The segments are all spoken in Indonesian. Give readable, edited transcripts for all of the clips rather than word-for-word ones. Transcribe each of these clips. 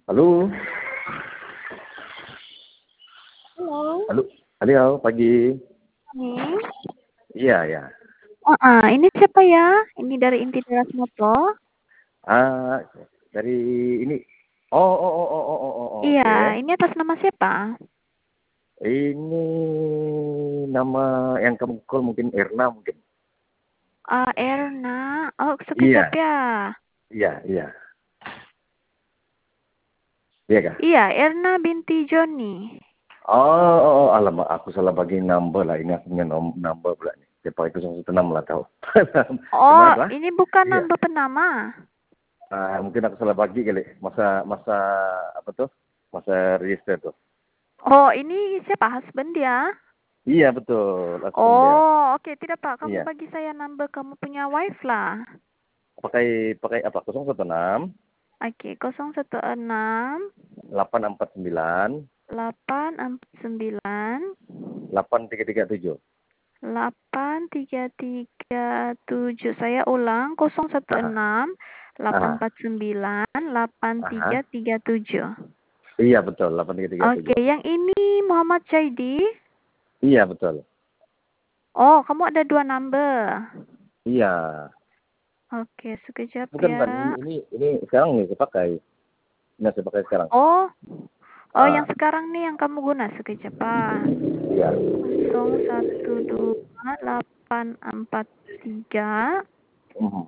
Halo, Halo, halo, halo, pagi. nih. Iya, ya. Ini siapa ya? Ini dari Inti Teras Moto. Ah, dari ini. Oh, Iya, oke. ini atas nama siapa? Ini nama yang kamu call mungkin Erna mungkin. Erna. Oh, sekejap Iya, ya. iya. Iya kah? Iya, Erna binti Joni. Alamak, aku salah bagi number lah. Ini aku punya number pula nih. Siapa itu 116 lah tahu. Oh, Kenapa? ini bukan Iya. nama penama. Mungkin aku salah bagi kali. Masa apa tuh? Masa register tuh. Oh, ini siapa? Husband dia? Iya betul, husband dia. Oh, oke. Tidak, Pak. Kamu Iya. bagi saya number kamu punya wife lah. Pakai apa? 016 Oke, 016 849 849 8337. 8337. Saya ulang Aha. 016 Aha. 849 Aha. 8337. Iya betul, 8337. Oke, yang ini Muhammad Jaidi. Iya betul. Oh, kamu ada dua number. Iya. Oke, sekejap Bukan ya. ini sekarang nih saya pakai. Ini saya pakai sekarang. Oh, oh yang Ah, sekarang nih yang kamu guna sekejap Pak. iya. 012843 Mhm.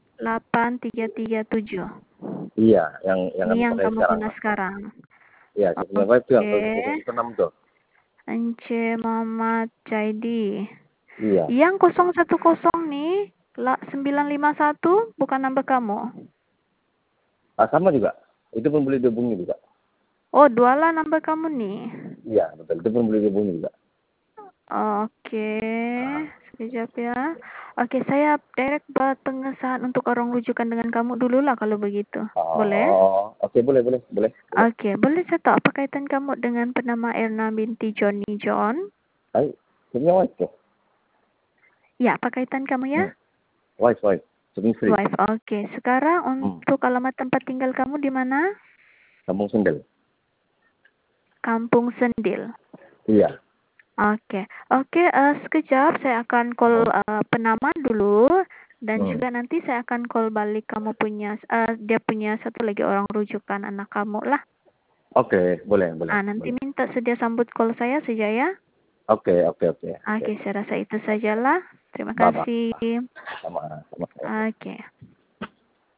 8337. Iya, yang Ini kami yang pakai kamu sekarang. guna sekarang. Iya, saya punya wife tuh yang Oke. 016 tuh. Ence Muhammad Jaidi. Iya. Yang 010 nih, 951 bukan number kamu. Sama juga. Itu pun boleh dihubungi juga. Oh, dua lah number kamu nih. Iya, betul. Itu pun boleh dihubungi juga. Oke, Ah. sekejap ya. Oke, saya direct buat pengesahan untuk orang rujukan dengan kamu dulu lah kalau begitu. Boleh? Oke, boleh. Oke, boleh saya tahu apa kaitan kamu dengan penama Erna binti Johnny John? Hai, punya wife tuh. Ya, apa kaitan kamu ya? Wife. Suami istri. Wife, oke. Sekarang Hmm. untuk alamat tempat tinggal kamu di mana? Kampung Sendel. Kampung Sendil. Iya. Oke, sekejap saya akan call Hmm. penama dulu dan Hmm. juga nanti saya akan call balik kamu punya dia punya satu lagi orang rujukan anak kamu lah. Oke, boleh. Nanti minta sedia sambut call saya saja ya. Oke. Oke, saya rasa itu sajalah. Terima Bye-bye. kasih. Sama. Oke.